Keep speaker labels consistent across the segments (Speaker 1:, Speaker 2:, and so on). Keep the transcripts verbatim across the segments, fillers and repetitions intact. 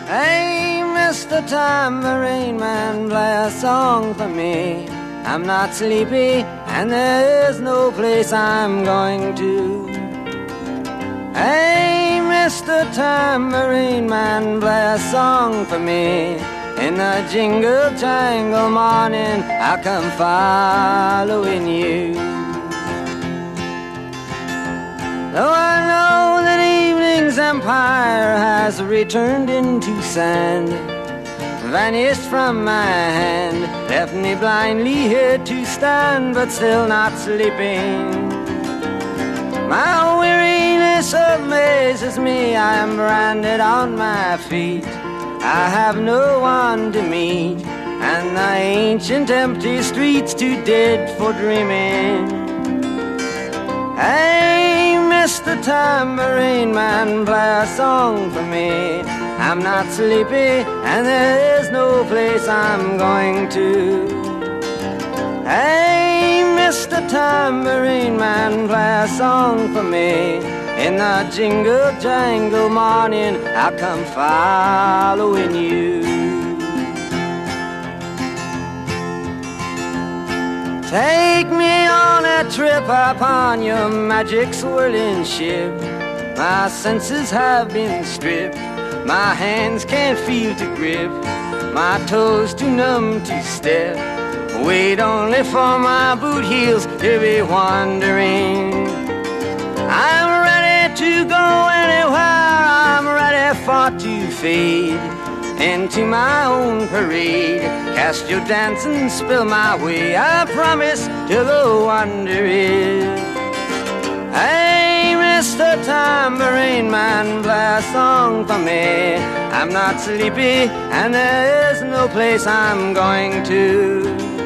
Speaker 1: Hey, Mister Tambourine Man, play a song for me. I'm not sleepy, and there is no place I'm going to. Hey, Mister Tambourine Man, play a song for me. In the jingle jangle morning, I'll come following you. Though I know that evening's empire has returned into sand, vanished from my hand, left me blindly here to stand, but still not sleeping. My weariness amazes me, I am branded on my feet. I have no one to meet, and the ancient empty streets too dead for dreaming. Hey, Mister Tambourine Man, play a song for me. I'm not sleepy, and there is no place I'm going to. Hey, Mister Tambourine Man, play a song for me. In the jingle jangle morning, I'll come following you. Take me on a trip upon your magic swirling ship. My senses have been stripped, my hands can't feel to grip, my toes too numb to step. Wait only for my boot heels to be wandering. I'm ready to go anywhere, I'm ready for to fade into my own parade. Cast your dance and spill my way, I promise to go under it. Hey, Mister Tambourine Man, play a song for me. I'm not sleepy, and there is no place I'm going to.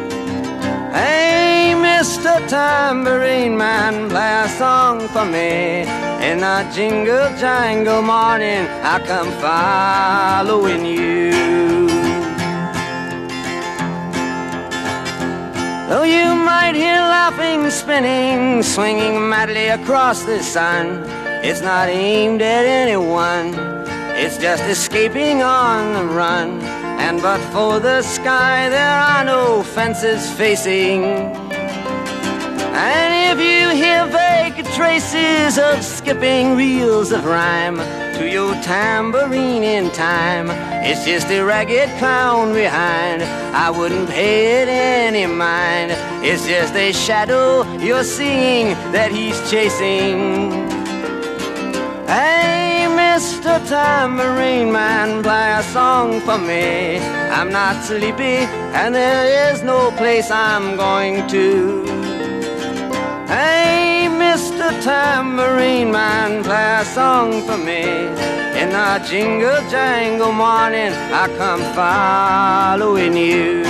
Speaker 1: Hey, Mister Tambourine Man, play a song for me. In a jingle jangle morning, I come following you. Though you might hear laughing, spinning, swinging madly across the sun, it's not aimed at anyone, it's just escaping on the run. And but for the sky, there are no fences facing. And if you hear vague traces of skipping reels of rhyme to your tambourine in time, it's just a ragged clown behind. I wouldn't pay it any mind. It's just a shadow you're seeing that he's chasing. Hey, Mister Tambourine Man, play a song for me. I'm not sleepy, and there is no place I'm going to. Hey, Mister Tambourine Man, play a song for me. In the jingle jangle morning, I come following you.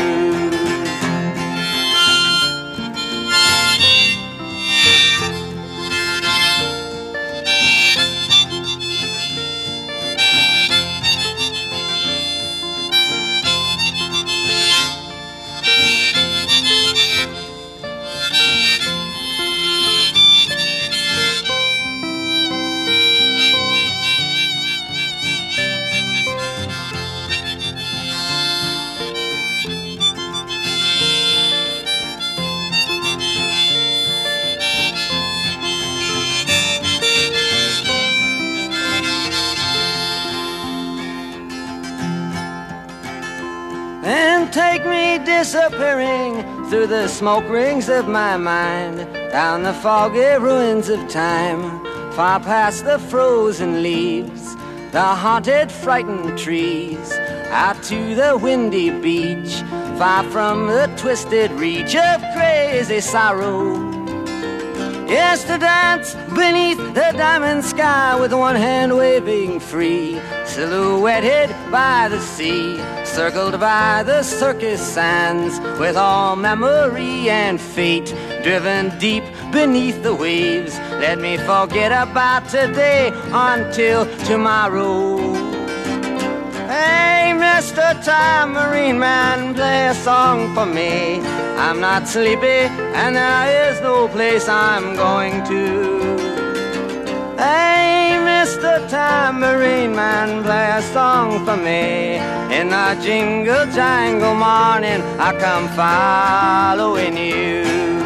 Speaker 1: And take me disappearing through the smoke rings of my mind, down the foggy ruins of time, far past the frozen leaves, the haunted, frightened trees, out to the windy beach, far from the twisted reach of crazy sorrow. Yes, to dance beneath the diamond sky with one hand waving free, silhouetted by the sea, circled by the circus sands, with all memory and fate driven deep beneath the waves. Let me forget about today until tomorrow. Hey, Mister Tambourine Man, play a song for me. I'm not sleepy, and there is no place I'm going to. Hey, Mister Tambourine tambourine man, play a song for me. In the jingle jangle morning, I come following you.